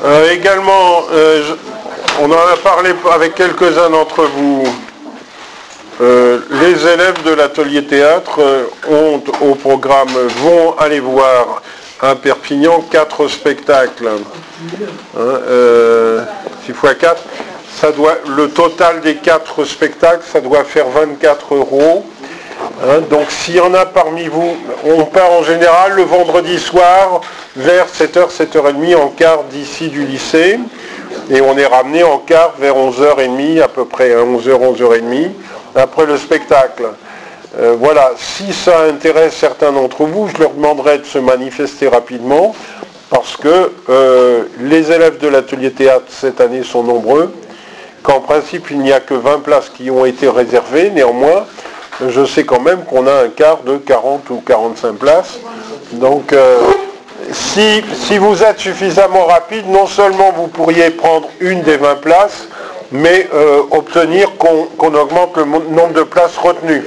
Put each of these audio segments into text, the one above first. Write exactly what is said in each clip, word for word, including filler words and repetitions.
Euh, également, euh, je, on en a parlé avec quelques-uns d'entre vous. Euh, les élèves de l'atelier théâtre euh, ont au programme, vont aller voir à Perpignan quatre spectacles. Hein, euh, six fois quatre, ça doit, le total des quatre spectacles, ça doit faire vingt-quatre euros. Hein, donc s'il y en a parmi vous, on part en général le vendredi soir vers sept heures, sept heures trente en quart d'ici du lycée. Et on est ramené en quart vers onze heures trente, à peu près, hein, onze heures, onze heures trente, après le spectacle. Euh, voilà, si ça intéresse certains d'entre vous, je leur demanderai de se manifester rapidement, parce que euh, les élèves de l'atelier théâtre cette année sont nombreux, qu'en principe il n'y a que vingt places qui ont été réservées, néanmoins, je sais quand même qu'on a un quart de quarante ou quarante-cinq places. Donc, euh, si, si vous êtes suffisamment rapide, non seulement vous pourriez prendre une des vingt places, mais euh, obtenir qu'on qu'on augmente le nombre de places retenues.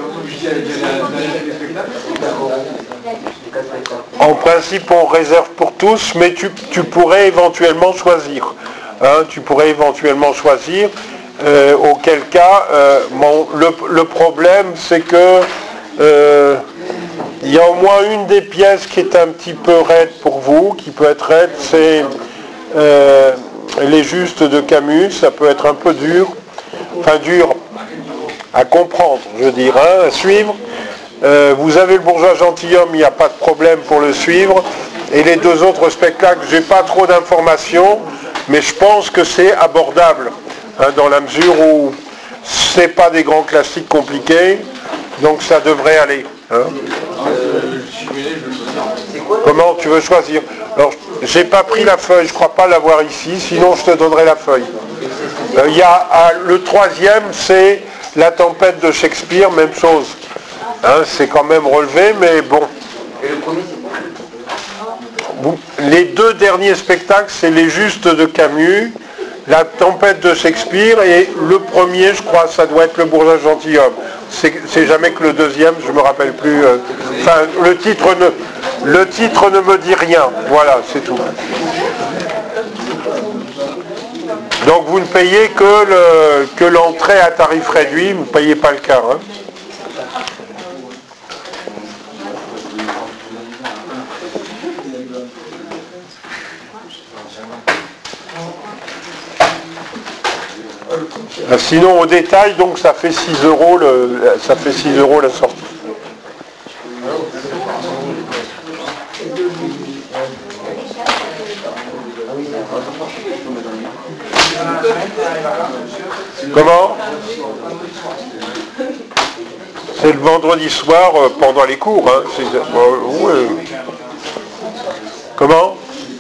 En principe, on réserve pour tous, mais tu, tu pourrais éventuellement choisir. Hein, tu pourrais éventuellement choisir. Euh, auquel cas, euh, bon, le, le problème, c'est que euh, il y a au moins une des pièces qui est un petit peu raide pour vous, qui peut être raide, c'est euh, les Justes de Camus. Ça peut être un peu dur, enfin dur à comprendre, je dirais, hein, à suivre. Euh, vous avez le Bourgeois gentilhomme, il n'y a pas de problème pour le suivre. Et les deux autres spectacles, j'ai pas trop d'informations, mais je pense que c'est abordable, hein, dans la mesure où c'est pas des grands classiques compliqués, donc ça devrait aller. Hein. Comment tu veux choisir? Alors, j'ai pas pris la feuille, je crois pas l'avoir ici, sinon je te donnerai la feuille. Il euh, y a ah, le troisième, c'est La tempête de Shakespeare, même chose. Hein, c'est quand même relevé, mais bon. Et le premier, c'est quoi? Les deux derniers spectacles, c'est Les Justes de Camus, La tempête de Shakespeare, et le premier, je crois, ça doit être Le Bourgeois gentilhomme. C'est, c'est jamais que le deuxième, je me rappelle plus. Euh, enfin, le titre ne, le titre ne me dit rien. Voilà, c'est tout. Donc vous ne payez que, le, que l'entrée à tarif réduit, vous ne payez pas le quart. Hein. Sinon au détail, donc ça fait six euros le, ça fait six euros la sortie. Comment? C'est le vendredi soir euh, pendant les cours. Hein. C'est, euh, ouais. Comment?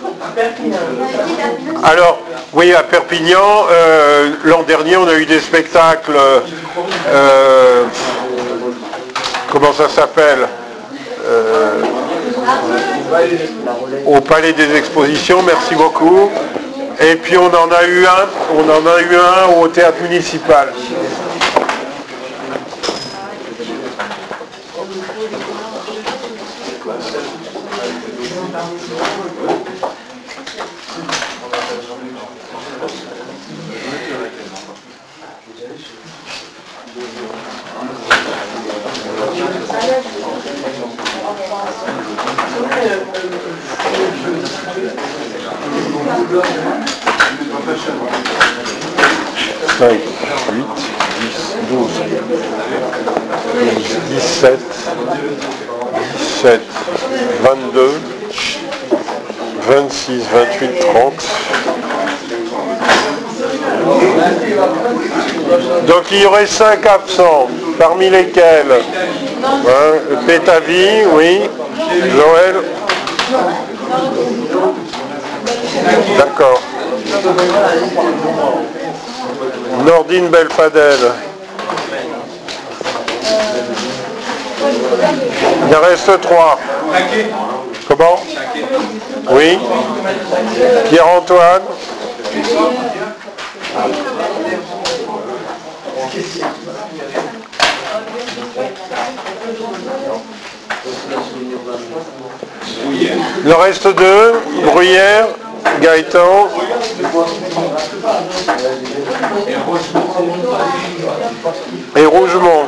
Alors, oui, à Perpignan, euh, l'an dernier, on a eu des spectacles, euh, comment ça s'appelle, euh, au Palais des Expositions, merci beaucoup. Et puis on en a eu un, on en a eu un au Théâtre Municipal. cinq, huit, dix, douze, dix-sept, dix-sept, vingt-deux, vingt-six, vingt-huit, trente. Donc il y aurait cinq absents, parmi lesquels hein, Pétavie, oui, Joël. D'accord. Nordine Belfadel. Il en reste trois. Comment? Oui. Pierre-Antoine. Il en reste deux. Bruyère. Gaëtan. Et Rougemont.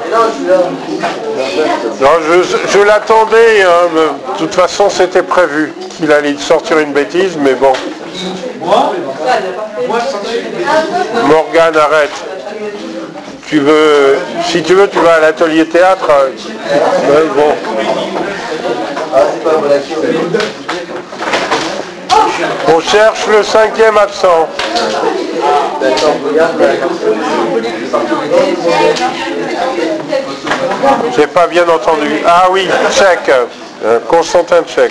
Non, je, je l'attendais, hein, de toute façon c'était prévu qu'il allait sortir une bêtise, mais bon. Morgane, arrête. Tu veux, si tu veux, tu vas à l'atelier théâtre. Ouais, bon. On cherche le cinquième absent. J'ai pas bien entendu. Ah oui, Tchèque. Euh, Constantin Tchèque.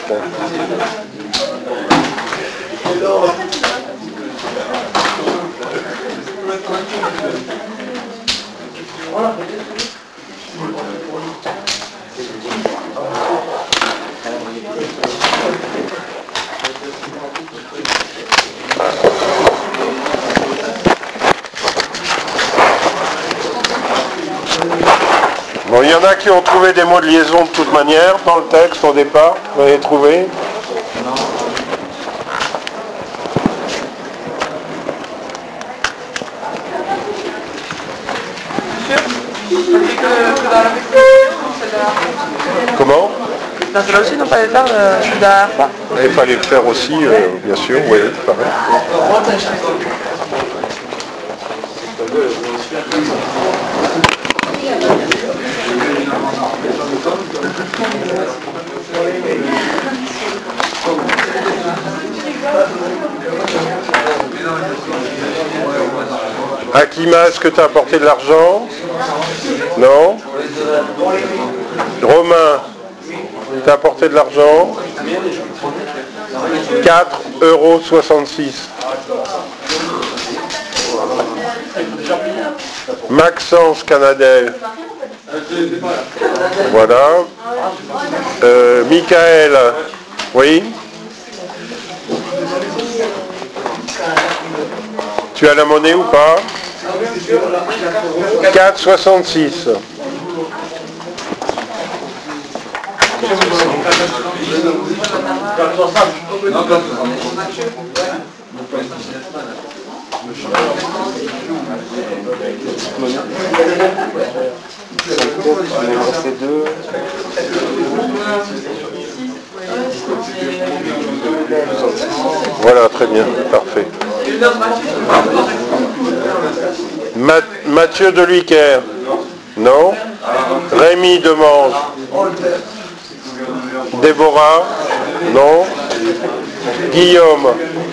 Bon, il y en a qui ont trouvé des mots de liaison de toute manière dans le texte au départ. Vous avez trouvé? Comment? Dans celle-là aussi, non pas les faire euh, la dernière fois. Il fallait le faire aussi, euh, bien sûr, oui, pareil. Akima, est-ce que tu as apporté de l'argent? Non? Romain, tu as apporté de l'argent? quatre euros soixante-six. Maxence Canadel. Voilà. Euh, Michael. Oui. Tu as la monnaie ou pas? quatre soixante-six. Voilà, très bien, parfait. Ma- Mathieu de Luiker. Non. Rémi Demange. Déborah. Non. Guillaume.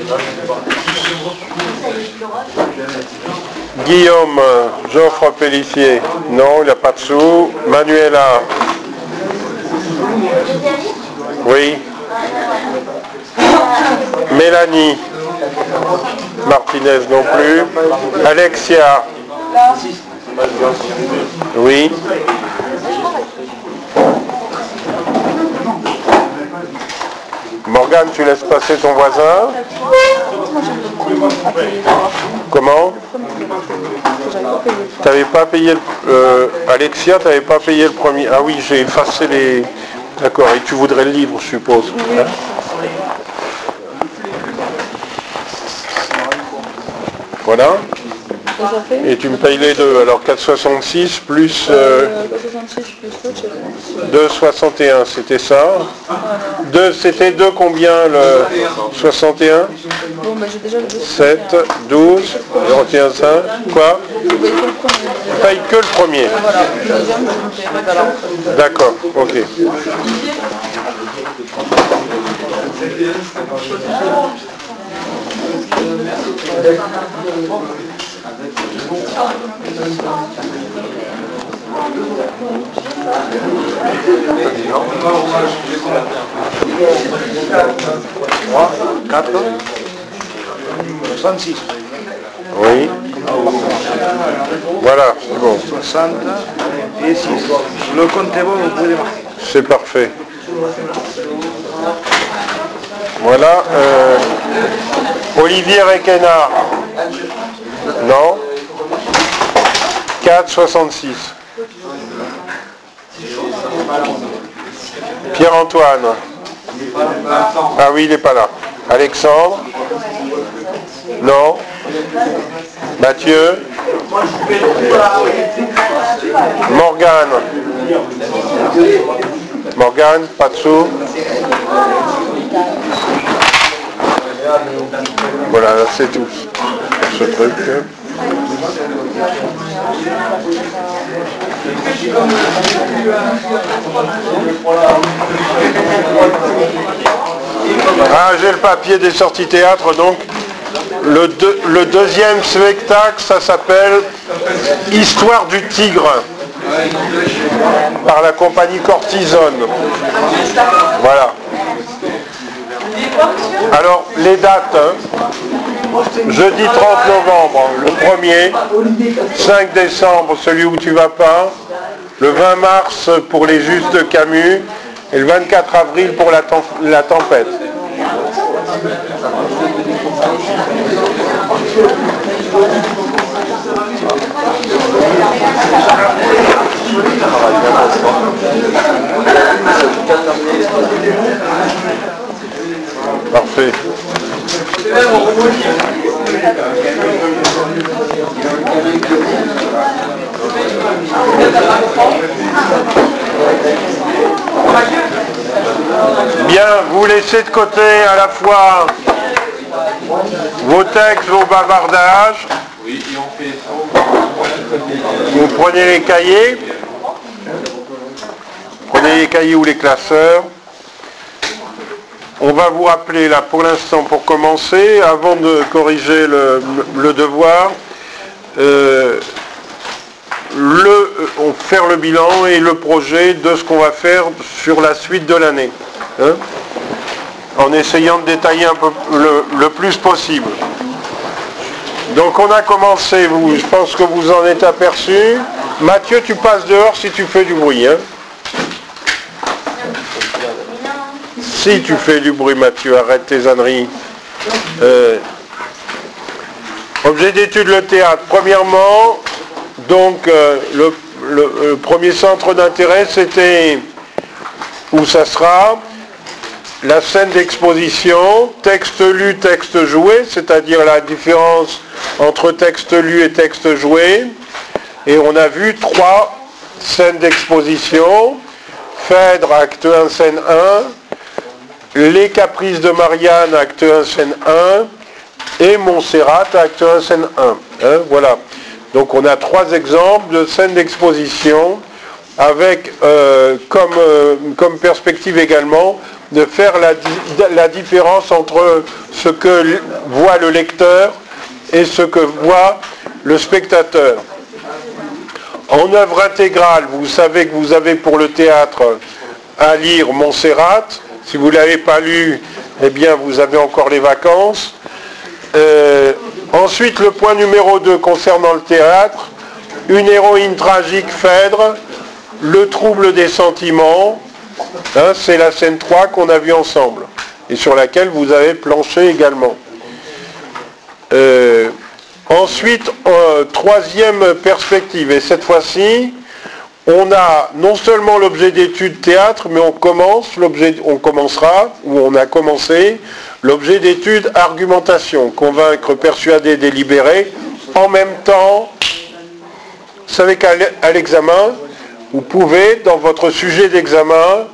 Guillaume. Geoffre Pellissier. Non, il n'a pas de sous. Manuela. Oui. Mélanie. Martinez non plus. Alexia. Oui. Morgane, tu laisses passer ton voisin? Comment? Tu n'avais pas payé le... Euh, Alexia, tu n'avais pas payé le premier. Ah oui, j'ai effacé les... D'accord, et tu voudrais le livre, je suppose. Hein? Voilà. Et tu me payes les deux. Alors quatre soixante-six plus... Euh, deux soixante et un, c'était ça. deux, c'était deux combien le soixante et un? Bon, bah j'ai déjà le sept, douze, zéro un cinq. Quoi? Tu payes que le premier. D'accord, ok. quatre, soixante-six. Oui. Voilà, c'est bon. soixante et six. Le compte est bon, vous pouvez marquer. C'est parfait. Voilà. Euh, Olivier Requena. Non. quatre soixante-six. Pierre-Antoine. Ah oui, il n'est pas là. Alexandre. Non. Mathieu. Morgane. Morgane, pas de sous. Voilà, c'est tout pour ce truc. Ah, j'ai le papier des sorties théâtre, donc le, deux, le deuxième spectacle, ça s'appelle Histoire du tigre, par la compagnie Cortisone. Voilà. Alors, les dates, hein. Jeudi trente novembre, le premier, cinq décembre, celui où tu vas pas, le vingt mars pour les Justes de Camus, et le vingt-quatre avril pour la, tem- la tempête. Parfait. Bien, vous laissez de côté à la fois vos textes, vos bavardages. Vous prenez les cahiers. Prenez les cahiers ou les classeurs. On va vous rappeler là pour l'instant, pour commencer, avant de corriger le, le devoir, euh, le, on faire le bilan et le projet de ce qu'on va faire sur la suite de l'année, hein, en essayant de détailler un peu le, le plus possible. Donc on a commencé, vous, je pense que vous en êtes aperçu. Mathieu, tu passes dehors si tu fais du bruit, hein. Si tu fais du bruit, Mathieu, arrête tes âneries. Euh, objet d'étude, le théâtre. Premièrement, donc, euh, le, le, le premier centre d'intérêt, c'était, où ça sera, la scène d'exposition, texte lu, texte joué, c'est-à-dire la différence entre texte lu et texte joué. Et on a vu trois scènes d'exposition. Phèdre, acte un, scène un. Les Caprices de Marianne, acte un, scène un, et Montserrat, acte un, scène un. Hein, voilà. Donc on a trois exemples de scènes d'exposition avec euh, comme, euh, comme perspective également de faire la, la différence entre ce que voit le lecteur et ce que voit le spectateur. En œuvre intégrale, vous savez que vous avez pour le théâtre à lire Montserrat. Si vous ne l'avez pas lu, eh bien vous avez encore les vacances. Euh, ensuite, le point numéro deux concernant le théâtre, une héroïne tragique, Phèdre, le trouble des sentiments, hein, c'est la scène trois qu'on a vue ensemble, et sur laquelle vous avez planché également. Euh, ensuite, euh, troisième perspective, et cette fois-ci, on a non seulement l'objet d'étude théâtre, mais on commence l'objet, on commencera, ou on a commencé, l'objet d'étude argumentation, convaincre, persuader, délibérer, en même temps. Vous savez qu'à l'examen, vous pouvez, dans votre sujet d'examen,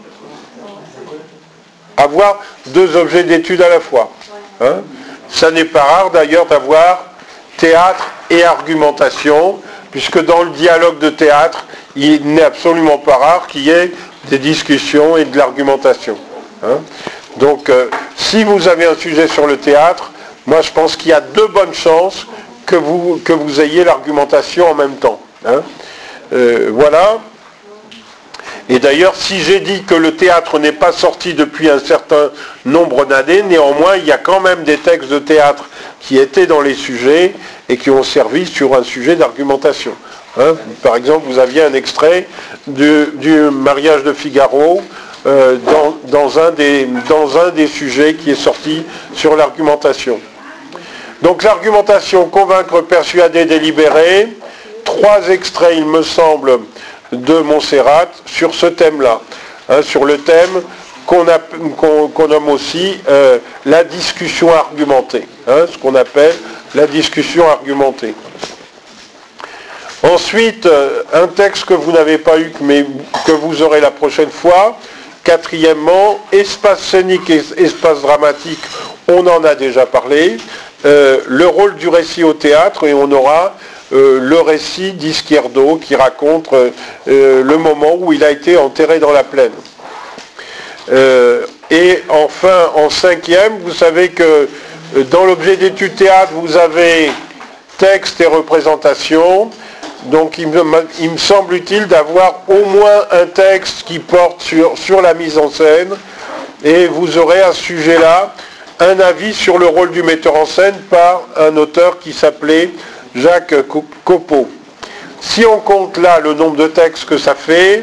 avoir deux objets d'étude à la fois. Hein, ça n'est pas rare d'ailleurs d'avoir théâtre et argumentation, puisque dans le dialogue de théâtre, il n'est absolument pas rare qu'il y ait des discussions et de l'argumentation. Hein. Donc, euh, si vous avez un sujet sur le théâtre, moi je pense qu'il y a de bonnes chances que vous, que vous ayez l'argumentation en même temps. Hein. Euh, voilà. Et d'ailleurs, si j'ai dit que le théâtre n'est pas sorti depuis un certain nombre d'années, néanmoins, il y a quand même des textes de théâtre qui étaient dans les sujets et qui ont servi sur un sujet d'argumentation. Hein, par exemple, vous aviez un extrait du, du mariage de Figaro euh, dans, dans, un des, dans un des sujets qui est sorti sur l'argumentation. Donc l'argumentation, convaincre, persuader, délibérer, trois extraits, il me semble, de Montserrat sur ce thème-là, hein, sur le thème qu'on, a, qu'on, qu'on nomme aussi euh, la discussion argumentée, hein, ce qu'on appelle la discussion argumentée. Ensuite, un texte que vous n'avez pas eu, mais que vous aurez la prochaine fois. Quatrièmement, espace scénique et espace dramatique, on en a déjà parlé. Euh, le rôle du récit au théâtre, et on aura euh, le récit d'Izquierdo qui raconte euh, le moment où il a été enterré dans la plaine. Euh, et enfin, en cinquième, vous savez que dans l'objet d'étude théâtre, vous avez texte et représentation. Donc il me, il me semble utile d'avoir au moins un texte qui porte sur, sur la mise en scène, et vous aurez à ce sujet-là un avis sur le rôle du metteur en scène par un auteur qui s'appelait Jacques Copeau. Si on compte là le nombre de textes que ça fait,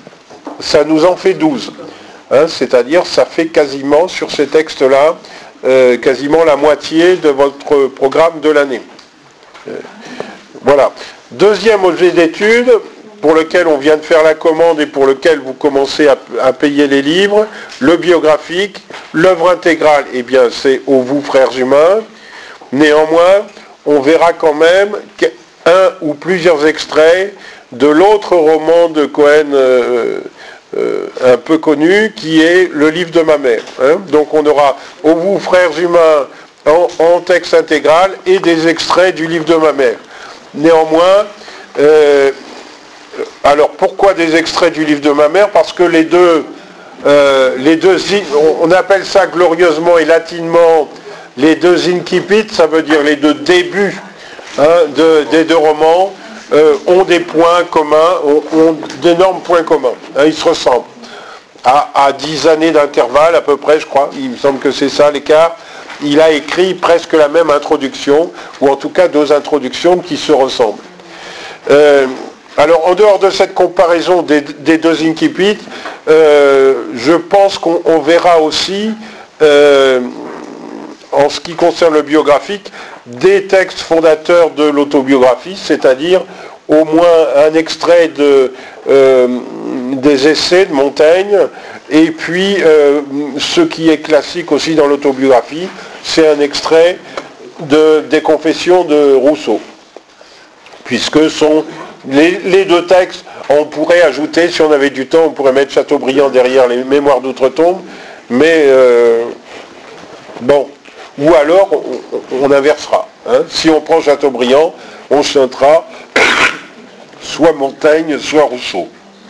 ça nous en fait douze. Hein, c'est-à-dire ça fait quasiment sur ces textes-là, euh, quasiment la moitié de votre programme de l'année. Euh, voilà. Deuxième objet d'étude, pour lequel on vient de faire la commande et pour lequel vous commencez à, à payer les livres, le biographique, l'œuvre intégrale, eh bien c'est Ô vous frères humains. Néanmoins, on verra quand même un ou plusieurs extraits de l'autre roman de Cohen euh, euh, un peu connu, qui est Le livre de ma mère. Hein. Donc on aura Ô vous frères humains en, en texte intégral et des extraits du livre de ma mère. Néanmoins, euh, alors pourquoi des extraits du livre de ma mère? Parce que les deux, euh, les deux, on appelle ça glorieusement et latinement les deux incipit, ça veut dire les deux débuts hein, de, des deux romans, euh, ont des points communs, ont, ont d'énormes points communs. Hein, ils se ressemblent. À, à dix années d'intervalle à peu près, je crois, il me semble que c'est ça l'écart. Il a écrit presque la même introduction, ou en tout cas deux introductions qui se ressemblent. Euh, alors, en dehors de cette comparaison des, des deux incipits, euh, je pense qu'on on verra aussi, euh, en ce qui concerne le biographique, des textes fondateurs de l'autobiographie, c'est-à-dire au moins un extrait de, euh, des essais de Montaigne, et puis euh, ce qui est classique aussi dans l'autobiographie, c'est un extrait de, des Confessions de Rousseau. Puisque sont les, les deux textes, on pourrait ajouter, si on avait du temps, on pourrait mettre Chateaubriand derrière les Mémoires d'outre-tombe, mais euh, bon, ou alors on, on inversera. Hein. Si on prend Chateaubriand, on chantera soit Montaigne, soit Rousseau.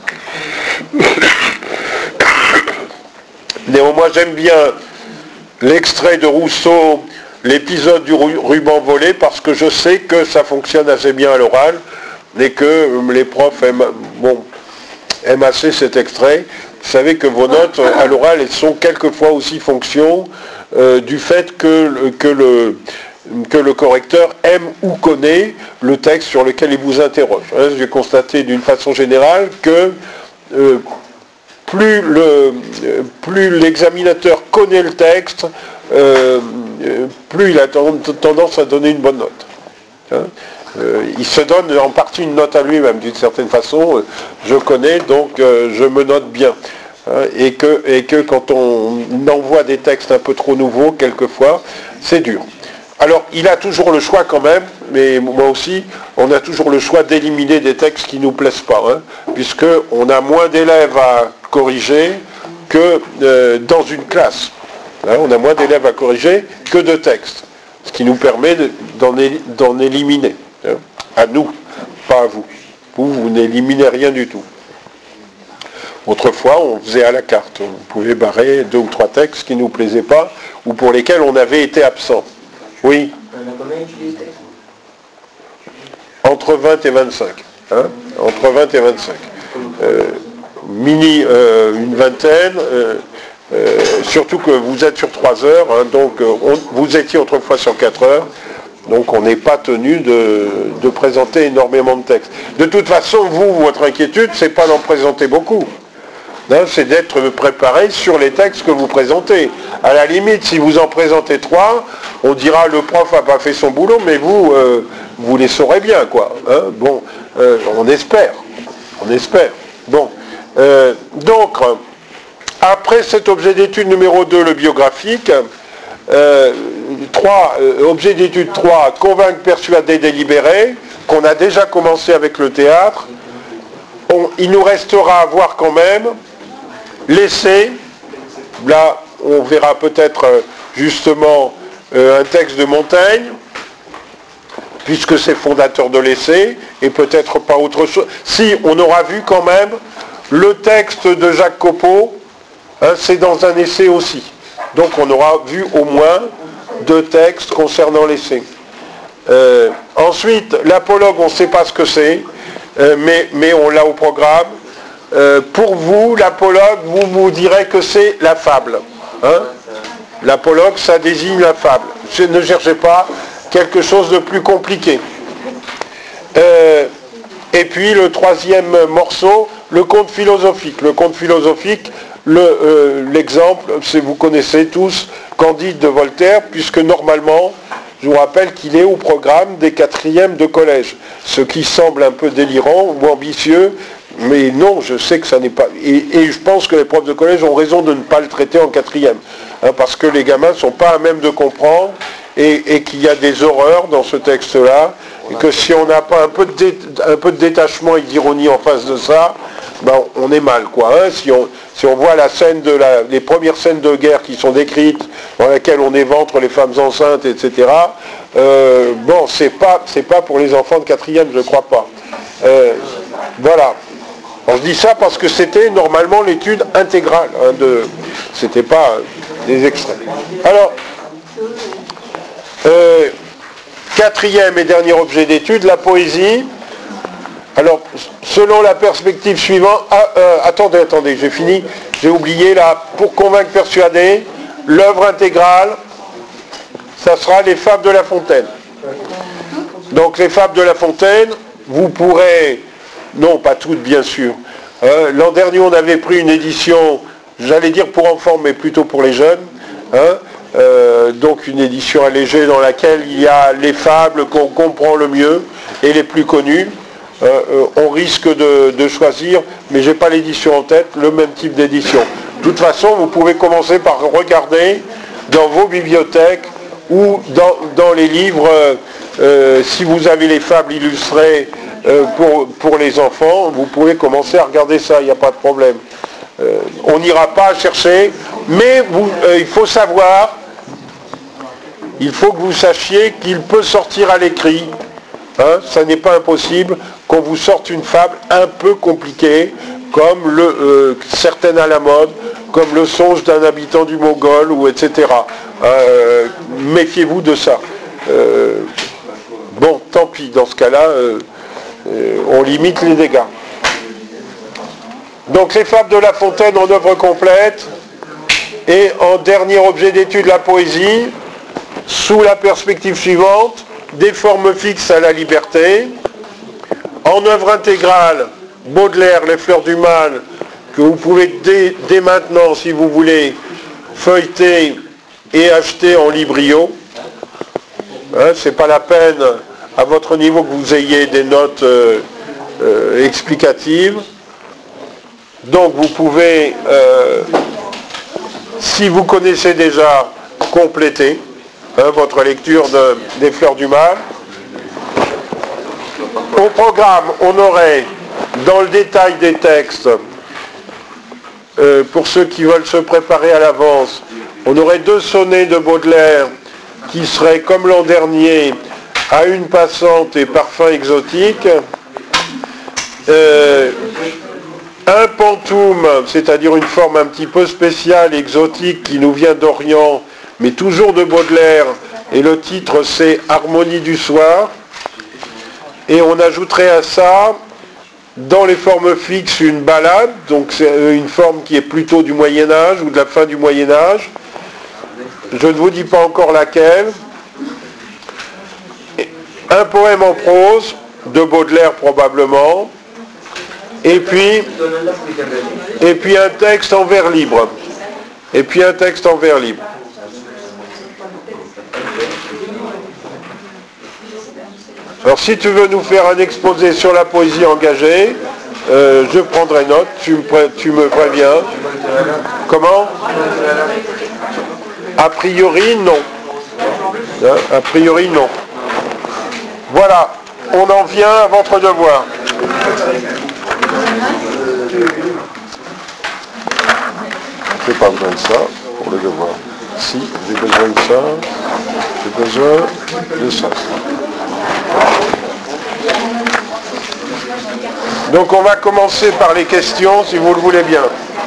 Néanmoins, j'aime bien l'extrait de Rousseau, l'épisode du ruban volé, parce que je sais que ça fonctionne assez bien à l'oral et que les profs aiment, bon, aiment assez cet extrait. Vous savez que vos notes à l'oral, elles sont quelquefois aussi fonction euh, du fait que, que, le, que le correcteur aime ou connaît le texte sur lequel il vous interroge. Hein, j'ai constaté d'une façon générale que euh, plus, le, plus l'examinateur connaît le texte, euh, plus il a tendance à donner une bonne note. Hein, euh, il se donne en partie une note à lui-même, d'une certaine façon. Je connais, donc euh, je me note bien. Hein, et, que, et que quand on envoie des textes un peu trop nouveaux, quelquefois, c'est dur. Alors, il a toujours le choix quand même, mais moi aussi, on a toujours le choix d'éliminer des textes qui ne nous plaisent pas, hein, puisqu'on a moins d'élèves à corriger que euh, dans une classe. Hein, on a moins d'élèves à corriger que de textes, ce qui nous permet de, d'en, é, d'en éliminer. Hein, à nous, pas à vous. Vous, vous n'éliminez rien du tout. Autrefois, on faisait à la carte. On pouvait barrer deux ou trois textes qui ne nous plaisaient pas ou pour lesquels on avait été absent. Oui. Entre vingt et vingt-cinq. Hein, entre vingt et vingt-cinq. Euh, mini, euh, une vingtaine. Euh, euh, surtout que vous êtes sur trois heures. Hein, donc, on, vous étiez autrefois sur quatre heures. Donc, on n'est pas tenu de, de présenter énormément de textes. De toute façon, vous, votre inquiétude, c'est pas d'en présenter beaucoup. Hein, c'est d'être préparé sur les textes que vous présentez. À la limite, si vous en présentez trois, on dira le prof n'a pas fait son boulot, mais vous, euh, vous les saurez bien, quoi. Hein, bon, euh, on espère. On espère. Bon. Euh, donc, après cet objet d'étude numéro deux, le biographique, euh, trois, euh, objet d'étude trois, convaincre, persuader, délibérer, qu'on a déjà commencé avec le théâtre. On, il nous restera à voir quand même l'essai. Là, on verra peut-être euh, justement euh, un texte de Montaigne, puisque c'est fondateur de l'essai, et peut-être pas autre chose. Si, on aura vu quand même le texte de Jacques Copeau, hein, c'est dans un essai aussi. Donc on aura vu au moins deux textes concernant l'essai. Euh, ensuite, l'apologue, on ne sait pas ce que c'est, euh, mais, mais on l'a au programme. Euh, pour vous, l'apologue, vous vous direz que c'est la fable. Hein. L'apologue, ça désigne la fable. Je ne cherchez pas quelque chose de plus compliqué. Euh, et puis le troisième morceau, le conte philosophique. Le conte philosophique, le, euh, l'exemple, c'est, vous connaissez tous Candide de Voltaire, puisque normalement, je vous rappelle qu'il est au programme des quatrièmes de collège. Ce qui semble un peu délirant ou ambitieux, mais non, je sais que ça n'est pas... Et, et je pense que les profs de collège ont raison de ne pas le traiter en quatrième, hein, parce que les gamins ne sont pas à même de comprendre, et, et qu'il y a des horreurs dans ce texte-là, et que si on n'a pas un peu, de dé, un peu de détachement et d'ironie en face de ça, ben on est mal, quoi. Hein. Si, on, si on voit la scène de la, les premières scènes de guerre qui sont décrites, dans lesquelles on éventre les femmes enceintes, et cetera, euh, bon, c'est pas, c'est pas pour les enfants de quatrième, je crois pas. Euh, voilà. Alors, je dis ça parce que c'était normalement l'étude intégrale, hein, de, c'était pas des extraits. Alors, euh, quatrième et dernier objet d'étude, la poésie. Alors, selon la perspective suivante... Ah, euh, attendez, attendez, j'ai fini. J'ai oublié, là, pour convaincre, persuader, l'œuvre intégrale, ça sera les Fables de La Fontaine. Donc, les Fables de La Fontaine, vous pourrez... Non, pas toutes, bien sûr. Euh, l'an dernier, on avait pris une édition, j'allais dire pour enfants, mais plutôt pour les jeunes. Hein, euh, donc, une édition allégée dans laquelle il y a les fables qu'on comprend le mieux et les plus connues. Euh, euh, on risque de, de choisir, mais je n'ai pas l'édition en tête, le même type d'édition. De toute façon, vous pouvez commencer par regarder dans vos bibliothèques ou dans, dans les livres, euh, euh, si vous avez les fables illustrées euh, pour, pour les enfants, vous pouvez commencer à regarder ça, il n'y a pas de problème. Euh, on n'ira pas chercher, mais vous, euh, il faut savoir, il faut que vous sachiez qu'il peut sortir à l'écrit. Hein, ça n'est pas impossible qu'on vous sorte une fable un peu compliquée, comme le, euh, certaines à la mode, comme le songe d'un habitant du Mongol, ou et cetera. Euh, méfiez-vous de ça. Euh, bon, tant pis, dans ce cas-là, euh, euh, on limite les dégâts. Donc les Fables de La Fontaine en œuvre complète, et en dernier objet d'étude, la poésie, sous la perspective suivante, des formes fixes à la liberté. En œuvre intégrale, Baudelaire, Les Fleurs du Mal, que vous pouvez dès, dès maintenant, si vous voulez, feuilleter et acheter en librio. Hein, c'est pas la peine, à votre niveau, que vous ayez des notes euh, euh, explicatives. Donc vous pouvez, euh, si vous connaissez déjà, compléter hein, votre lecture de, des Fleurs du Mal. Au programme, on aurait, dans le détail des textes, euh, pour ceux qui veulent se préparer à l'avance, on aurait deux sonnets de Baudelaire qui seraient, comme l'an dernier, à une passante et parfum exotique. Euh, un pantoum, c'est-à-dire une forme un petit peu spéciale, exotique, qui nous vient d'Orient, mais toujours de Baudelaire, et le titre c'est Harmonie du soir. Et on ajouterait à ça, dans les formes fixes, une ballade, donc c'est une forme qui est plutôt du Moyen-Âge ou de la fin du Moyen-Âge. Je ne vous dis pas encore laquelle. Un poème en prose, de Baudelaire probablement. Et puis, et puis un texte en vers libre. Et puis un texte en vers libre. Alors si tu veux nous faire un exposé sur la poésie engagée, euh, je prendrai note, tu me, pré- tu me préviens. Comment ? A priori, non. Hein, a priori, non. Voilà, on en vient à votre devoir. J'ai pas besoin de ça pour le devoir. Si, j'ai besoin de ça, j'ai besoin de ça. Donc on va commencer par les questions, si vous le voulez bien.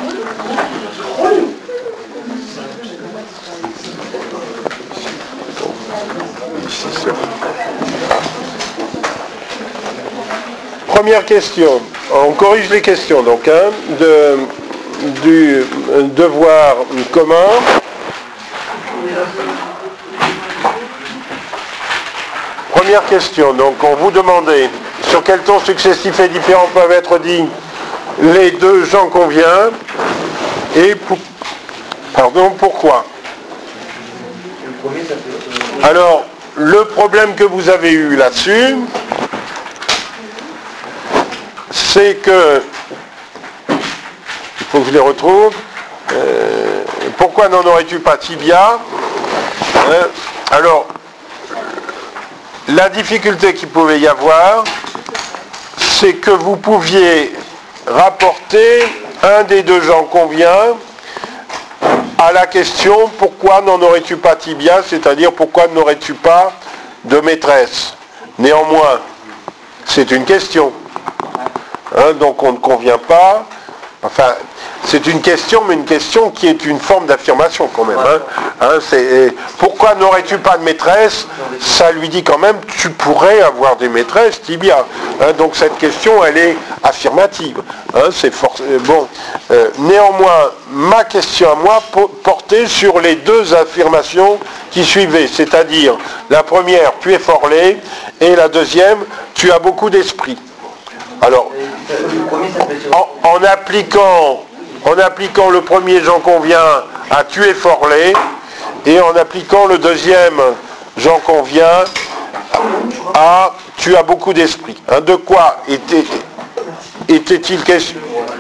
Première question, on corrige les questions donc, hein, de, du devoir commun. Première question, donc on vous demandait sur quel ton successif et différent peuvent être dits les deux j'en conviens et pour, pardon, pourquoi. Alors, le problème que vous avez eu là-dessus, c'est que, il faut que je les retrouve, euh, pourquoi n'en aurais-tu pas tibia, hein? Alors, la difficulté qu'il pouvait y avoir, c'est que vous pouviez rapporter un des deux j'en conviens à la question pourquoi n'en aurais-tu pas tibia, c'est-à-dire pourquoi n'aurais-tu pas de maîtresse. Néanmoins, c'est une question. Hein, donc on ne convient pas. Enfin, c'est une question, mais une question qui est une forme d'affirmation quand même. Hein. Hein, c'est, pourquoi n'aurais-tu pas de maîtresse? Ça lui dit quand même, tu pourrais avoir des maîtresses, tibia. Hein, donc cette question, elle est affirmative. Hein, c'est for... bon. Euh, néanmoins, ma question à moi portait sur les deux affirmations qui suivaient, c'est-à-dire la première, tu es fort laid, et la deuxième, tu as beaucoup d'esprit. Alors, en, en, appliquant, en appliquant le premier j'en conviens à tu es fort laid, et en appliquant le deuxième j'en conviens à tu as beaucoup d'esprit. Hein, de quoi était, était-il question?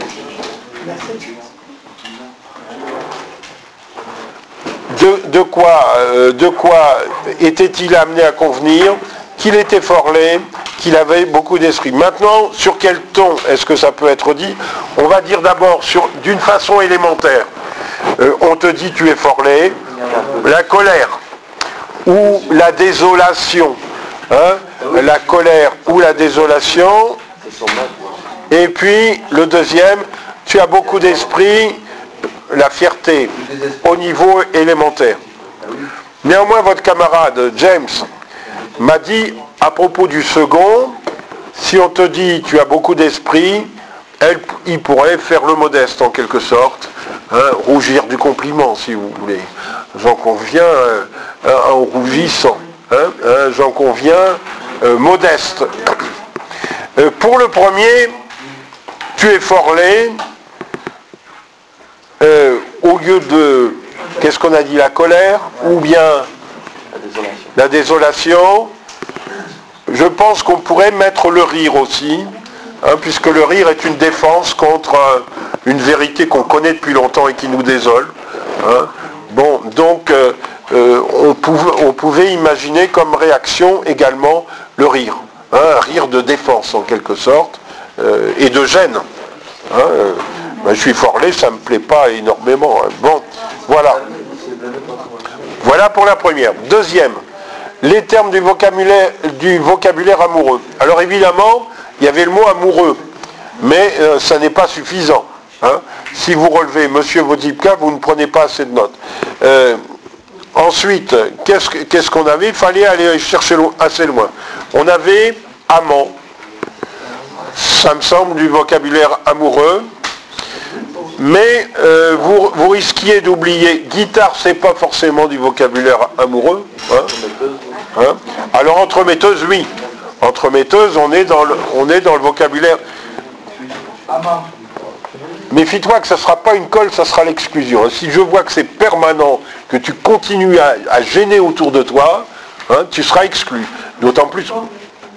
De, de, quoi, euh, de quoi était-il amené à convenir qu'il était fort laid, qu'il avait beaucoup d'esprit. Maintenant, sur quel ton est-ce que ça peut être dit? On va dire d'abord d'une façon élémentaire. Euh, on te dit tu es fort laid, la colère ou la désolation. Hein, la colère ou la désolation. Et puis, le deuxième, tu as beaucoup d'esprit, la fierté, au niveau élémentaire. Néanmoins, votre camarade James m'a dit, à propos du second, si on te dit tu as beaucoup d'esprit, elle, il pourrait faire le modeste en quelque sorte, hein, rougir du compliment si vous voulez. J'en conviens euh, en rougissant, hein, hein, j'en conviens euh, modeste. Euh, pour le premier, tu es fort laid, euh, au lieu de, qu'est-ce qu'on a dit, la colère, ou bien la désolation, la désolation. Je pense qu'on pourrait mettre le rire aussi, hein, puisque le rire est une défense contre euh, une vérité qu'on connaît depuis longtemps et qui nous désole. Hein. Bon, donc euh, euh, on, pouvait, on pouvait imaginer comme réaction également le rire, hein, un rire de défense en quelque sorte, euh, et de gêne. Hein, euh, ben, je suis fort laid, ça ne me plaît pas énormément. Hein. Bon, voilà. Voilà pour la première. Deuxième. Les termes du vocabulaire, du vocabulaire amoureux. Alors évidemment, il y avait le mot amoureux, mais euh, ça n'est pas suffisant. Hein. Si vous relevez Monsieur Vodipka, vous ne prenez pas assez de notes. Euh, ensuite, qu'est-ce, qu'est-ce qu'on avait? Il fallait aller chercher lo- assez loin. On avait amant. Ça me semble du vocabulaire amoureux. Mais euh, vous, vous risquiez d'oublier, guitare, c'est pas forcément du vocabulaire amoureux. Hein, hein. Alors entremetteuse, oui. Entremetteuse, on est dans le, on est dans le vocabulaire. Méfie-toi que ça ne sera pas une colle, ça sera l'exclusion. Si je vois que c'est permanent, que tu continues à, à gêner autour de toi, hein, tu seras exclu. D'autant plus,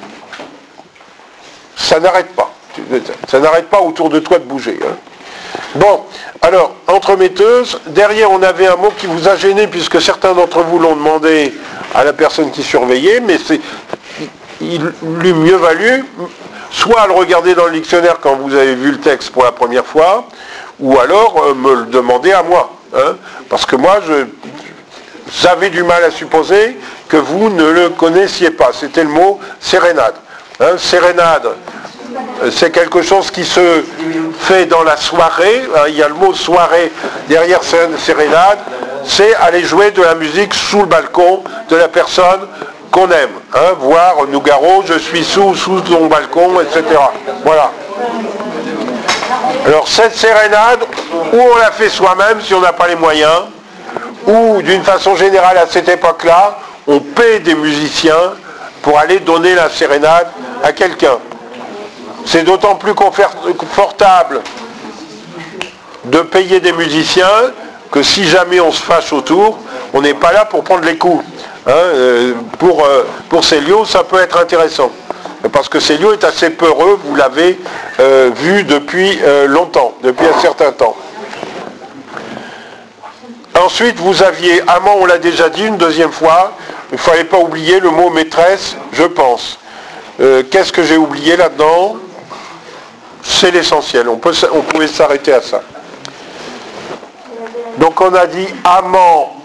ça n'arrête pas. Ça n'arrête pas autour de toi de bouger. Hein. Bon, alors, entremetteuse, derrière on avait un mot qui vous a gêné puisque certains d'entre vous l'ont demandé à la personne qui surveillait, mais c'est, il lui mieux valu soit le regarder dans le dictionnaire quand vous avez vu le texte pour la première fois, ou alors euh, me le demander à moi. Hein, parce que moi, je, j'avais du mal à supposer que vous ne le connaissiez pas. C'était le mot sérénade. Hein, sérénade, c'est quelque chose qui se fait dans la soirée. Hein, il y a le mot soirée derrière sérénade. C'est aller jouer de la musique sous le balcon de la personne qu'on aime. Hein, voir Nougaro, je suis sous, sous ton balcon, et cetera. Voilà. Alors cette sérénade, ou on la fait soi-même si on n'a pas les moyens, ou d'une façon générale à cette époque-là, on paie des musiciens pour aller donner la sérénade à quelqu'un. C'est d'autant plus confortable de payer des musiciens que si jamais on se fâche autour, on n'est pas là pour prendre les coups. Hein, euh, pour, euh, pour Célio, ça peut être intéressant. Parce que Célio est assez peureux, vous l'avez euh, vu depuis euh, longtemps, depuis un certain temps. Ensuite, vous aviez, amant, on l'a déjà dit une deuxième fois, il ne fallait pas oublier le mot maîtresse, je pense. Euh, qu'est-ce que j'ai oublié là-dedans? C'est l'essentiel, on, peut, on pouvait s'arrêter à ça. Donc on a dit amant,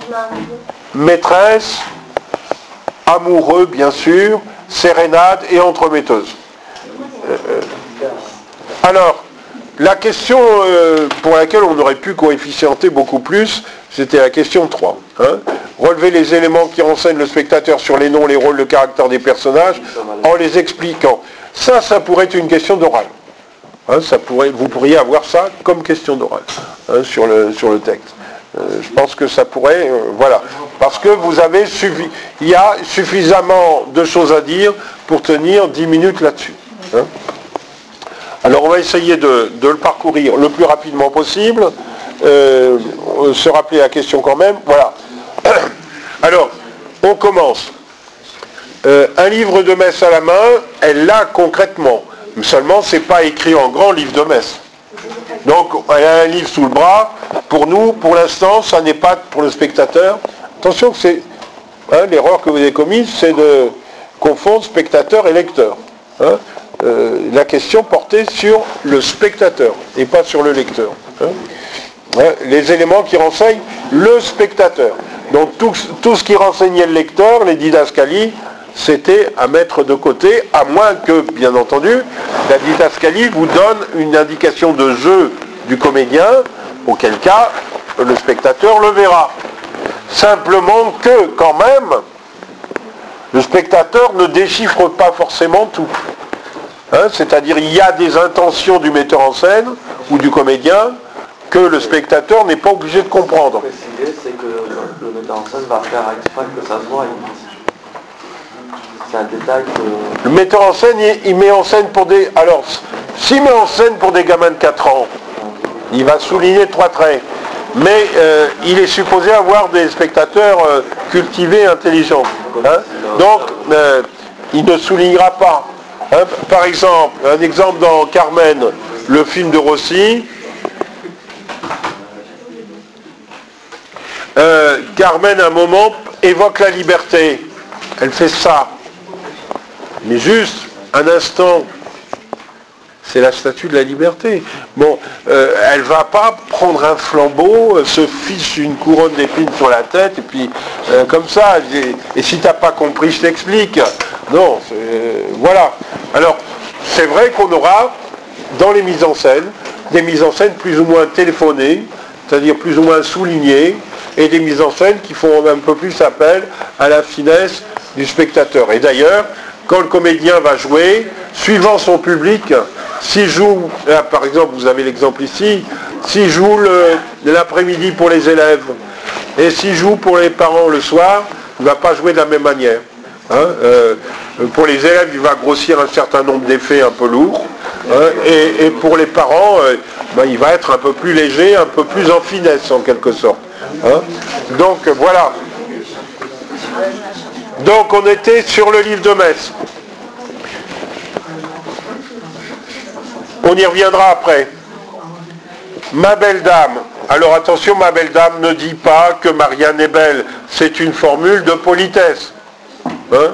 maîtresse, amoureux bien sûr, sérénade et entremetteuse. Euh, alors, la question euh, pour laquelle on aurait pu coefficienter beaucoup plus, c'était la question trois. Hein, relever les éléments qui renseignent le spectateur sur les noms, les rôles, le caractère des personnages, en les expliquant. Ça, ça pourrait être une question d'oral. Hein, ça pourrait, vous pourriez avoir ça comme question d'oral hein, sur, le, sur le texte. Euh, je pense que ça pourrait, euh, voilà. Parce que vous avez suffi, il y a suffisamment de choses à dire pour tenir dix minutes là-dessus. Hein. Alors on va essayer de, de le parcourir le plus rapidement possible, euh, se rappeler la question quand même. Voilà. Alors, on commence. Euh, un livre de messe à la main, elle l'a concrètement. Seulement, c'est pas écrit en grand livre de messe. Donc, elle a un livre sous le bras. Pour nous, pour l'instant, ça n'est pas pour le spectateur. Attention, que c'est hein, l'erreur que vous avez commise, c'est de confondre spectateur et lecteur. Hein. Euh, la question portait sur le spectateur et pas sur le lecteur. Hein. Hein, les éléments qui renseignent le spectateur. Donc tout, tout ce qui renseignait le lecteur, les didascalies, c'était à mettre de côté, à moins que, bien entendu, la didascalie vous donne une indication de jeu du comédien, auquel cas le spectateur le verra. Simplement que, quand même, le spectateur ne déchiffre pas forcément tout. Hein, c'est-à-dire il y a des intentions du metteur en scène ou du comédien que le spectateur n'est pas obligé de comprendre. L'idée, c'est que le metteur en scène va faire exprès que ça se voie. C'est un détail que... Le metteur en scène, il, il met en scène pour des... Alors, s'il met en scène pour des gamins de quatre ans, il va souligner trois traits. Mais euh, il est supposé avoir des spectateurs euh, cultivés, intelligents. Hein. Donc, euh, il ne soulignera pas. Hein, par exemple, un exemple dans Carmen, le film de Rossi. Euh, Carmen, à un moment, évoque la liberté. Elle fait ça. Mais juste un instant. C'est la statue de la liberté. Bon, euh, elle ne va pas prendre un flambeau, euh, se fiche une couronne d'épines sur la tête, et puis euh, comme ça, et, et si tu n'as pas compris, je t'explique. Non, euh, voilà. Alors, c'est vrai qu'on aura, dans les mises en scène, des mises en scène plus ou moins téléphonées, c'est-à-dire plus ou moins soulignées, et des mises en scène qui font un peu plus appel à la finesse du spectateur. Et d'ailleurs, quand le comédien va jouer, suivant son public, s'il joue, là, par exemple, vous avez l'exemple ici, s'il joue le, l'après-midi pour les élèves, et s'il joue pour les parents le soir, il ne va pas jouer de la même manière. Hein, euh, pour les élèves, il va grossir un certain nombre d'effets un peu lourds, hein, et, et pour les parents, euh, ben, il va être un peu plus léger, un peu plus en finesse en quelque sorte. Hein. Donc voilà. Donc on était sur le livre de messe. On y reviendra après. ma belle dame. Alors attention, ma belle dame ne dit pas que Marianne est belle. C'est une formule de politesse. Hein?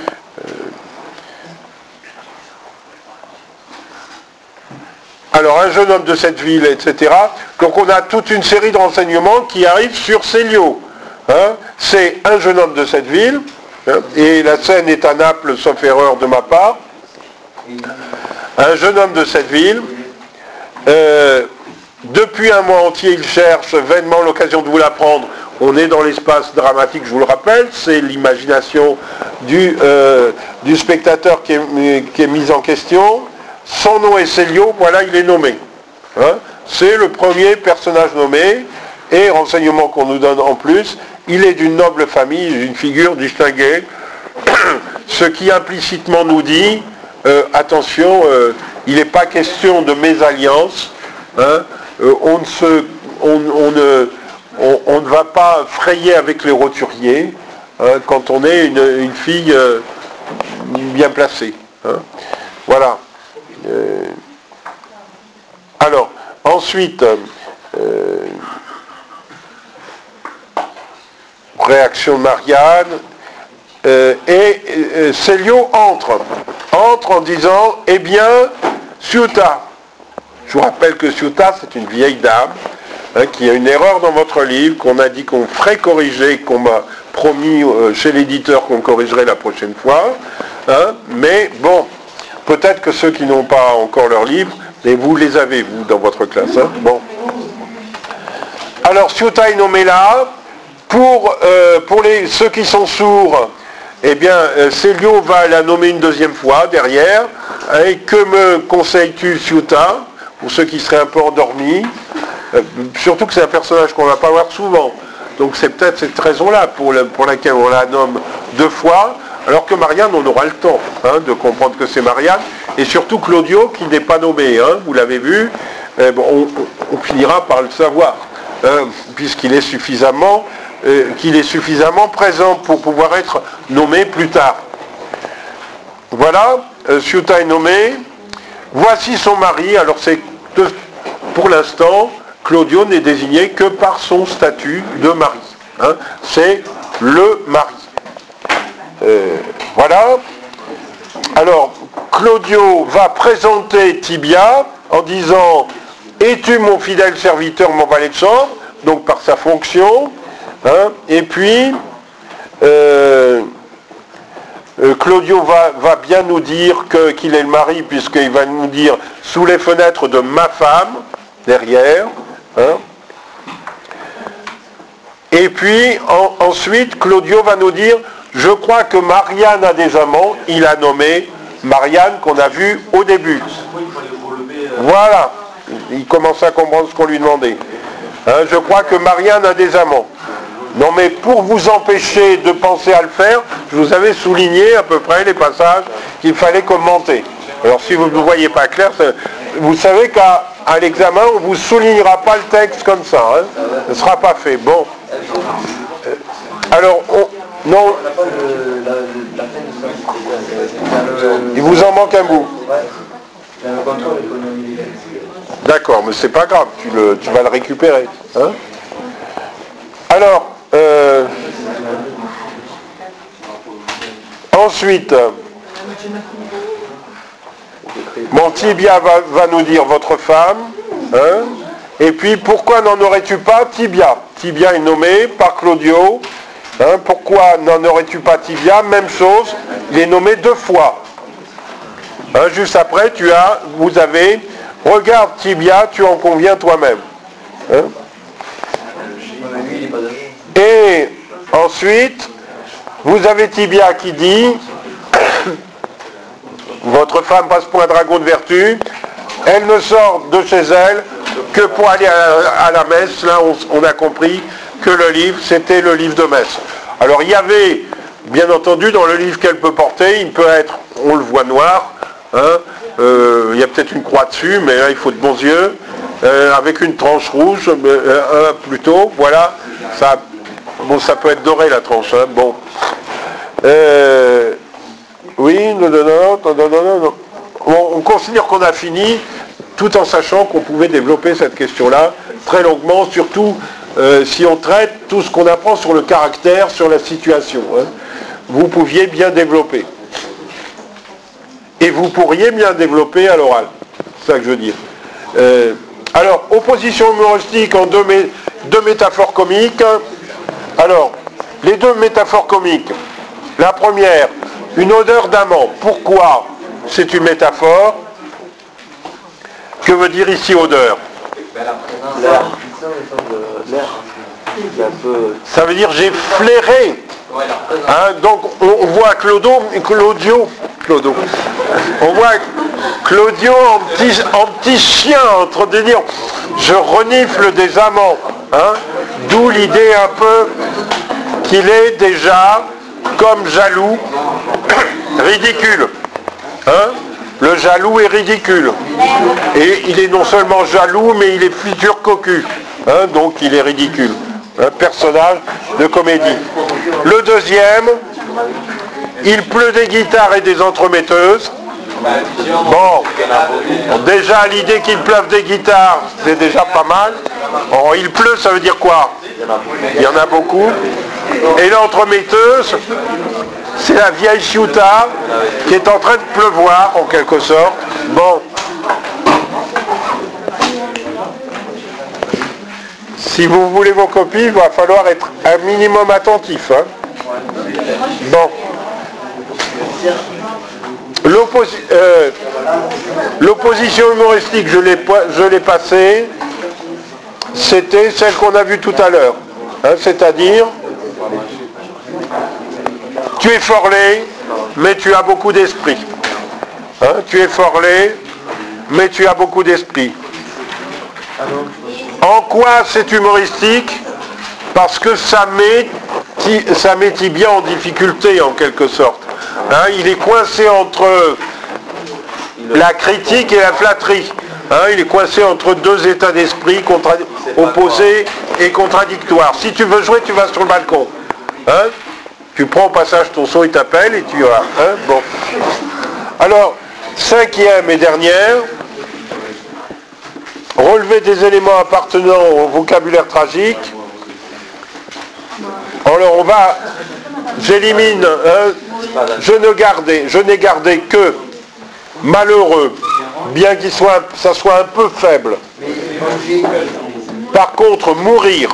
Alors un jeune homme de cette ville, et cetera. Donc on a toute une série de renseignements qui arrivent sur Célio. Hein? C'est un jeune homme de cette ville, hein? Et la scène est à Naples, sauf erreur de ma part. Un jeune homme de cette ville, euh, depuis un mois entier, il cherche vainement l'occasion de vous l'apprendre. On est dans l'espace dramatique, je vous le rappelle, c'est l'imagination du, euh, du spectateur qui est, qui est mise en question. Son nom est Célio, voilà, il est nommé. Hein? C'est le premier personnage nommé, et renseignement qu'on nous donne en plus, il est d'une noble famille, d'une figure distinguée, ce qui implicitement nous dit, euh, attention, euh, il n'est pas question de mésalliance, hein? euh, on, ne se, on, on, ne, on, on ne va pas frayer avec les roturiers hein, quand on est une, une fille euh, bien placée. Hein? Voilà. Euh, alors, ensuite, euh, réaction de Marianne, euh, et euh, Célio entre, entre en disant, eh bien, Ciuta, je vous rappelle que Ciuta, c'est une vieille dame, hein, qui a une erreur dans votre livre, qu'on a dit qu'on ferait corriger, qu'on m'a promis euh, chez l'éditeur qu'on corrigerait la prochaine fois, hein, mais bon, peut-être que ceux qui n'ont pas encore leur livre, et vous les avez, vous, dans votre classe. Hein, bon. Alors, Ciuta est nommé là. Pour, euh, pour les, ceux qui sont sourds, eh bien, euh, Célio va la nommer une deuxième fois derrière. Et que me conseilles-tu, Ciuta, pour ceux qui seraient un peu endormis, euh, surtout que c'est un personnage qu'on ne va pas voir souvent. Donc c'est peut-être cette raison-là pour, la, pour laquelle on la nomme deux fois, alors que Marianne, on aura le temps hein, de comprendre que c'est Marianne, et surtout Claudio qui n'est pas nommé, hein, vous l'avez vu, eh bon, on, on finira par le savoir, hein, puisqu'il est suffisamment... Euh, qu'il est suffisamment présent pour pouvoir être nommé plus tard. Voilà, euh, Ciuta est nommé. Voici son mari. Alors c'est pour l'instant, Claudio n'est désigné que par son statut de mari. Hein. C'est le mari. Euh, voilà. Alors, Claudio va présenter Tibia en disant « Es-tu mon fidèle serviteur, mon valet de chambre ?» Donc par sa fonction. Hein, et puis, euh, euh, Claudio va, va bien nous dire que, qu'il est le mari, puisqu'il va nous dire « sous les fenêtres de ma femme », derrière. Hein. Et puis, en, ensuite, Claudio va nous dire « je crois que Marianne a des amants », il a nommé Marianne qu'on a vu au début. Voilà, il commence à comprendre ce qu'on lui demandait. Hein, je crois que Marianne a des amants. Non mais pour vous empêcher de penser à le faire, je vous avais souligné à peu près les passages qu'il fallait commenter. Alors si vous ne voyez pas clair, vous savez qu'à à l'examen, on ne vous soulignera pas le texte comme ça. Hein. Ce ne sera pas fait. Bon. Alors, on, non. Il vous en manque un bout. D'accord, mais c'est pas grave, tu, le, tu vas le récupérer. Hein. Alors, euh, ensuite, mon Tibia va, va nous dire votre femme, hein, et puis pourquoi n'en aurais-tu pas Tibia? Tibia est nommé par Claudio, hein, pourquoi n'en aurais-tu pas Tibia? Même chose, il est nommé deux fois. Hein, juste après, tu as, vous avez, regarde Tibia, tu en conviens toi-même. Hein. Et ensuite, vous avez Tibia qui dit, votre femme passe pour un dragon de vertu, elle ne sort de chez elle que pour aller à, à la messe. Là, on, on a compris que le livre, c'était le livre de messe. Alors, il y avait, bien entendu, dans le livre qu'elle peut porter, il peut être, on le voit noir, hein, euh, il y a peut-être une croix dessus, mais là, il faut de bons yeux, euh, avec une tranche rouge, euh, euh, plutôt, voilà, ça, bon, ça peut être doré, la tranche, hein, bon. Euh, oui, non, non, non, non, non, non, non. Bon, on considère qu'on a fini. tout en sachant qu'on pouvait développer cette question-là très longuement, surtout euh, si on traite tout ce qu'on apprend sur le caractère, sur la situation. Hein. Vous pouviez bien développer. Et vous pourriez bien développer à l'oral. C'est ça que je veux dire. Euh, alors, opposition humoristique en deux, mé deux métaphores comiques. Alors, les deux métaphores comiques. La première, une odeur d'amant. Pourquoi c'est une métaphore? Que veut dire ici odeur? L'air. Ça veut dire j'ai flairé. Hein, donc on voit Clodo, Claudio, Clodo. On voit Claudio en petit, en petit chien en train de dire je renifle des amants. Hein, d'où l'idée un peu qu'il est déjà comme jaloux, ridicule. Hein, le jaloux est ridicule. Et il est non seulement jaloux, mais il est futur cocu. Hein, donc il est ridicule. Un personnage de comédie. Le deuxième, il pleut des guitares et des entremetteuses. Bon, déjà l'idée qu'il pleuve des guitares, c'est déjà pas mal. Oh, il pleut, ça veut dire quoi? Il y en a beaucoup. Et l'entremetteuse, c'est la vieille Chiuta qui est en train de pleuvoir, en quelque sorte. Bon. Si vous voulez vos copies, il va falloir être un minimum attentif. Hein. Bon. Euh, L'opposition humoristique, je l'ai passée, c'était celle qu'on a vue tout à l'heure. Hein, c'est-à-dire, tu es fort laid, mais tu as beaucoup d'esprit. Hein, tu es fort laid, mais tu as beaucoup d'esprit. En quoi c'est humoristique? Parce que ça met, ça met Tibia en difficulté en quelque sorte. Hein, il est coincé entre la critique et la flatterie. Hein, il est coincé entre deux états d'esprit opposés et contradictoires. Si tu veux jouer, tu vas sur le balcon. Hein, tu prends au passage ton son, il t'appelle et tu vas. Hein, bon. Alors, cinquième et dernière. Relever des éléments appartenant au vocabulaire tragique. Alors on va, j'élimine, hein, je ne gardais, je n'ai gardé que malheureux, bien qu'il soit, ça soit un peu faible. Par contre, mourir.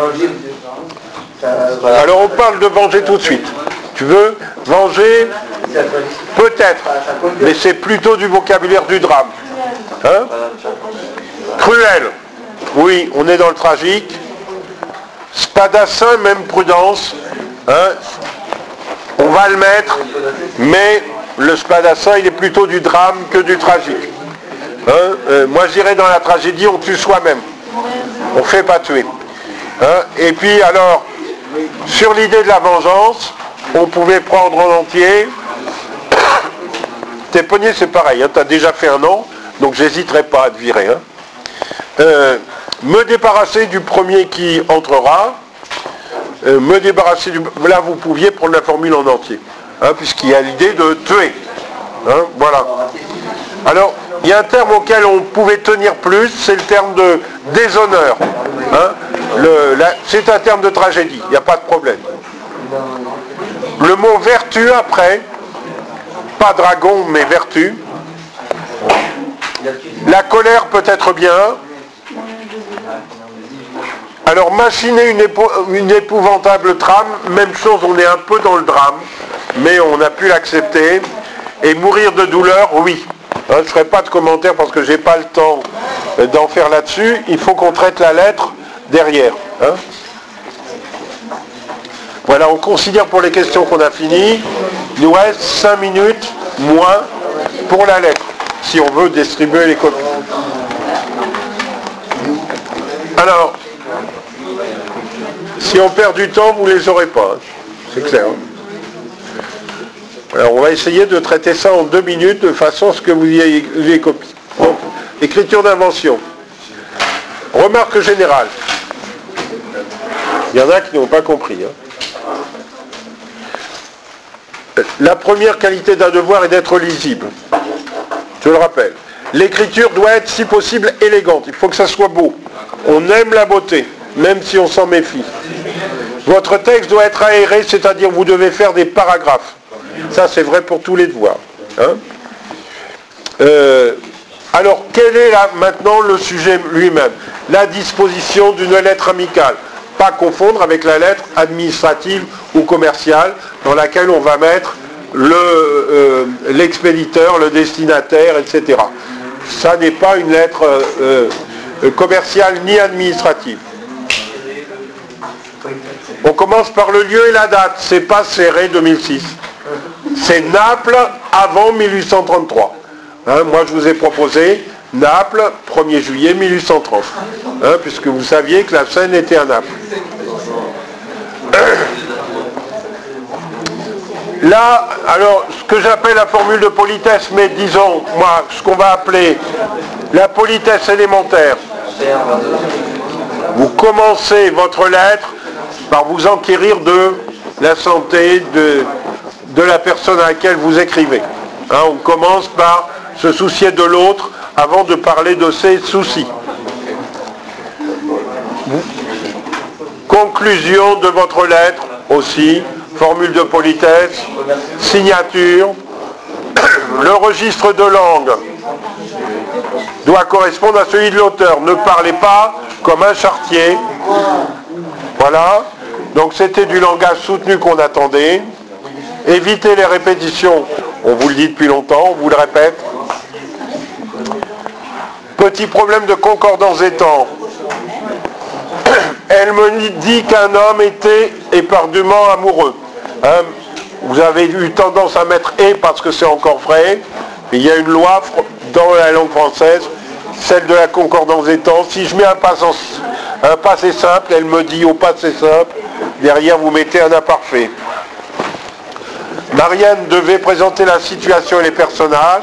Alors on parle de venger tout de suite. Tu veux venger? Peut-être, mais c'est plutôt du vocabulaire du drame. Hein? Cruel, oui, on est dans le tragique. Spadassin, même prudence. Hein, on va le mettre, mais le spadassin, il est plutôt du drame que du tragique. Hein, euh, moi, je dirais dans la tragédie, on tue soi-même. On ne fait pas tuer. Hein, et puis, alors, sur l'idée de la vengeance, on pouvait prendre en entier. Tes poignets, c'est pareil. Hein, tu as déjà fait un an, donc j'hésiterai pas à te virer. Hein. Euh, me débarrasser du premier qui entrera, euh, me débarrasser du... Là, vous pouviez prendre la formule en entier, hein, puisqu'il y a l'idée de tuer. Hein, voilà. Alors, il y a un terme auquel on pouvait tenir plus, c'est le terme de déshonneur. Hein, c'est un terme de tragédie, il n'y a pas de problème. Le mot vertu après, pas dragon, mais vertu. La colère peut être bien. Alors, machiner une, épou une épouvantable trame, même chose, on est un peu dans le drame, mais on a pu l'accepter. Et mourir de douleur, oui. Hein, je ne ferai pas de commentaires parce que je n'ai pas le temps d'en faire là-dessus. Il faut qu'on traite la lettre derrière. Hein. Voilà, on considère pour les questions qu'on a finies, il nous reste cinq minutes moins pour la lettre, si on veut distribuer les copies. Alors, si on perd du temps, vous ne les aurez pas, hein. C'est clair. Alors, on va essayer de traiter ça en deux minutes, de façon à ce que vous ayez les copies. Donc, écriture d'invention. Remarque générale. Il y en a qui n'ont pas compris. Hein. La première qualité d'un devoir est d'être lisible. Je le rappelle. L'écriture doit être, si possible, élégante. Il faut que ça soit beau. On aime la beauté, même si on s'en méfie. Votre texte doit être aéré, c'est-à-dire vous devez faire des paragraphes. Ça, c'est vrai pour tous les devoirs. Hein euh, alors, quel est là, maintenant le sujet lui-même? La disposition d'une lettre amicale. Pas confondre avec la lettre administrative ou commerciale, dans laquelle on va mettre le, euh, l'expéditeur, le destinataire, et cetera. Ça n'est pas une lettre euh, euh, commerciale ni administrative. On commence par le lieu et la date. C'est pas serré deux mille six. C'est Naples avant mille huit cent trente-trois. Hein, moi, je vous ai proposé Naples, premier juillet mille huit cent trente. Hein, puisque vous saviez que la scène était à Naples. Là, alors, ce que j'appelle la formule de politesse, mais disons, moi, ce qu'on va appeler la politesse élémentaire. Vous commencez votre lettre par vous enquérir de la santé de, de la personne à laquelle vous écrivez. Hein, on commence par se soucier de l'autre avant de parler de ses soucis. Conclusion de votre lettre aussi, formule de politesse, signature. Le registre de langue doit correspondre à celui de l'auteur. Ne parlez pas comme un charretier. Voilà. Donc c'était du langage soutenu qu'on attendait. Évitez les répétitions. On vous le dit depuis longtemps, on vous le répète. Petit problème de concordance des temps. Elle me dit qu'un homme était éperdument amoureux. Hein, vous avez eu tendance à mettre « et » parce que c'est encore vrai. Il y a une loi dans la langue française, celle de la concordance des temps. Si je mets un passé, un passé simple, elle me dit au passé simple, derrière vous mettez un imparfait. Marianne devait présenter la situation et les personnages.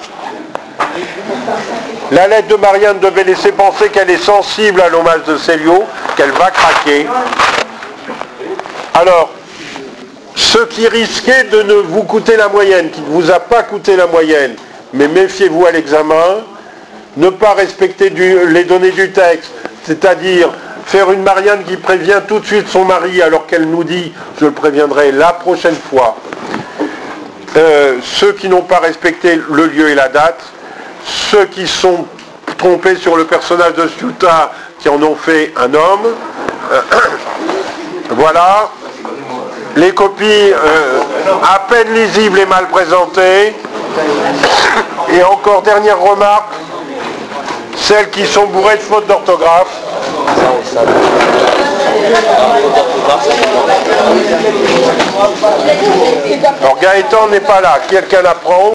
La lettre de Marianne devait laisser penser qu'elle est sensible à l'hommage de Célio, qu'elle va craquer. Alors, ce qui risquait de ne vous coûter la moyenne, qui ne vous a pas coûté la moyenne, mais méfiez-vous à l'examen, ne pas respecter du, les données du texte, c'est-à-dire faire une Marianne qui prévient tout de suite son mari alors qu'elle nous dit « je le préviendrai la prochaine fois ». Euh, ceux qui n'ont pas respecté le lieu et la date, ceux qui sont trompés sur le personnage de Ciuta, qui en ont fait un homme, euh, voilà, les copies euh, à peine lisibles et mal présentées, et encore dernière remarque, celles qui sont bourrées de fautes d'orthographe. Alors Gaëtan n'est pas là, quelqu'un l'apprend.